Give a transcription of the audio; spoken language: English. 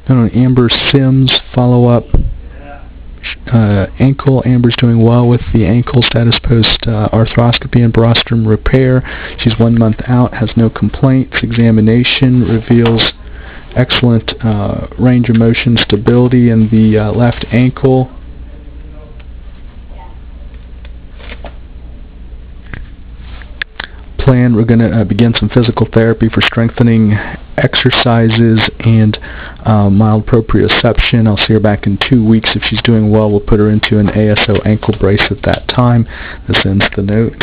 Then on Amber Sims, follow-up. Ankle. Amber's doing well with the ankle status post arthroscopy and rostrum repair. She's 1 month out, has no complaints. Examination reveals excellent range of motion stability in the left ankle. Plan, we're going to begin some physical therapy for strengthening exercises and mild proprioception. I'll see her back in 2 weeks. If she's doing well, we'll put her into an ASO ankle brace at that time. This ends the note.